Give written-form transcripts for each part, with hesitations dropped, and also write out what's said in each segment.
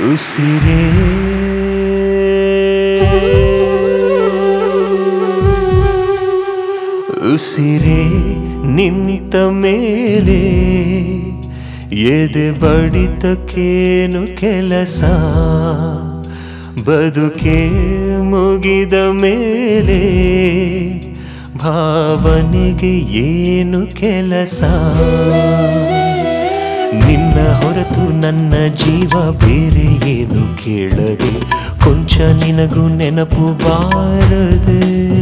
ಉಸಿರೇ ಉಸಿರೇ ನಿಂತ ಮೇಲೆ ಎದೆ ಬಡಿತಕ್ಕೇನು ಕೆಲಸ, ಬದುಕೆ ಮುಗಿದ ಮೇಲೆ ಭಾವನೆಗೆ ಏನು ಕೆಲಸ. ನಿನ್ನ ಹೊರತು ನನ್ನ ಜೀವ ಬೇರೆ ಏನು ಕೇಳದೆ, ಕೊಂಚ ನಿನಗೂ ನೆನಪು ಬಾರದೆ.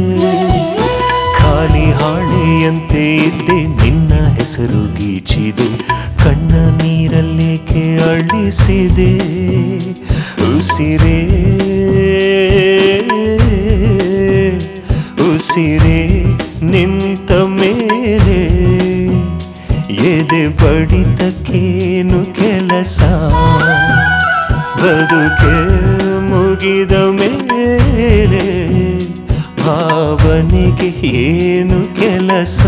ಖಾಲಿ ಹಾಳೆಯಂತೆ ಇದ್ದೆ, ನಿನ್ನ ಹೆಸರು ಗೀಚಿದೆ, ಕಣ್ಣ ನೀರಲ್ಲೇಕೆ ಅಳಿಸಿದೆ. ಉಸಿರೇ ಉಸಿರೇ ನಿಂತ ಮೇಲೆ ಎದೆ ಬಡಿತಕ್ಕೇನು ಕೆಲಸ, ಬದುಕೆ ಮುಗಿದ ಮೇಲೆ ಭಾವನೆಗೆ ಏನು ಕೆಲಸ.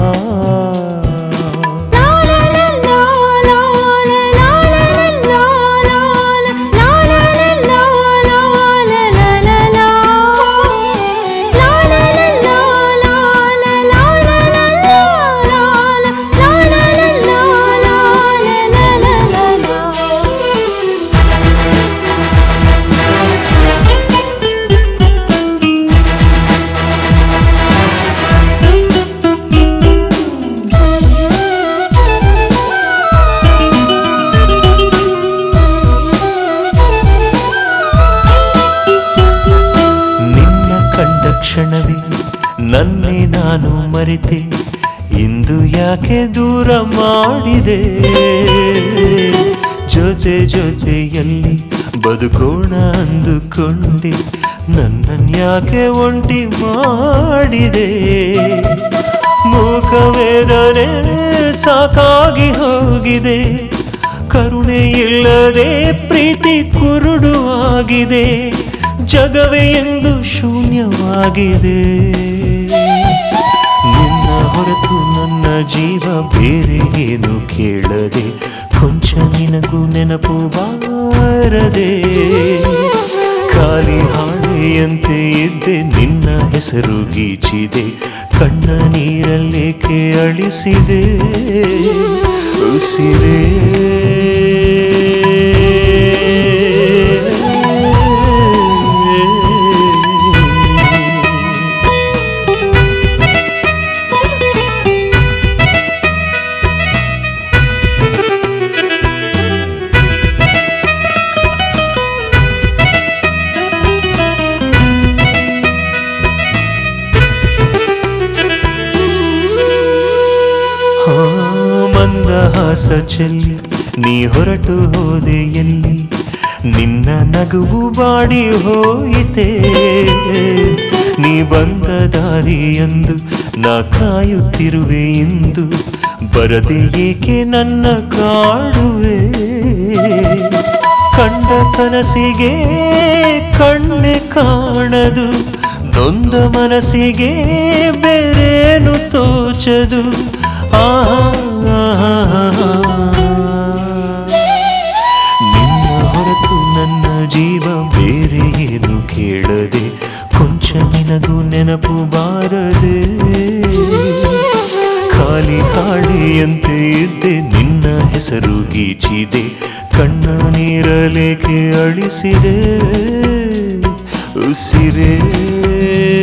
ಕ್ಷಣವೇ ನನ್ನೇ ನಾನು ಮರೆತೆ, ಇಂದು ಯಾಕೆ ದೂರ ಮಾಡಿದೆ. ಜೊತೆ ಜೊತೆಯಲ್ಲಿ ಬದುಕೋಣ ಅಂದುಕೊಂಡೆ, ನನ್ನನ್ಯಾಕೆ ಒಂಟಿ ಮಾಡಿದೆ. ಮೂಕವೇದನೆ ಸಾಕಾಗಿ ಹೋಗಿದೆ, ಕರುಣೆ ಇಲ್ಲದೆ ಪ್ರೀತಿ ಕುರುಡು ಆಗಿದೆ, ಜಗವೇ ಎಂದು ಶೂನ್ಯವಾಗಿದೆ. ನಿನ್ನ ಹೊರತು ನನ್ನ ಜೀವ ಬೇರೆ ಏನು ಕೇಳದೆ, ಕೊಂಚ ನಿನಗೂ ನೆನಪು ಬಾರದೆ. ಖಾಲಿ ಹಾಳೆಯಂತೆ ಇದ್ದೆ, ನಿನ್ನ ಹೆಸರು ಗೀಚಿದೆ, ಕಣ್ಣ ನೀರಲ್ಲೇಕೆ ಅಳಿಸಿದೆ. ಉಸಿರೇ ಮಂದಹಾಸ ಚೆಲ್ಲಿ ನೀ ಹೊರಟು ಹೋದೆ ಎಲ್ಲಿ, ನಿನ್ನ ನಗುವು ಬಾಡಿ ಹೋಯಿತೆ. ನೀ ಬಂದ ದಾರಿಯಂದು ನಾ ಕಾಯುತ್ತಿರುವೆ ಇಂದು, ಬರದೆ ಏಕೆ ನನ್ನ ಕಾಡುವೆ. ಕಂಡ ಕನಸಿಗೆ ಕಣ್ಣೆ ಕಾಣದು, ನೊಂದ ಮನಸ್ಸಿಗೆ ಬೇರೇನು ತೋಚದು. ನಿನ್ನ ಹೊರತು ನನ್ನ ಜೀವ ಬೇರೆ ಏನು ಕೇಳದೆ, ಕೊಂಚ ನಿನಗೂ ನೆನಪು ಬಾರದೆ. ಖಾಲಿ ಹಾಳೆಯಂತೆ ಇದ್ದೆ, ನಿನ್ನ ಹೆಸರು ಗೀಚಿದೆ, ಕಣ್ಣ ನೀರಲೇಕೆ ಅಳಿಸಿದೆ. ಉಸಿರೇ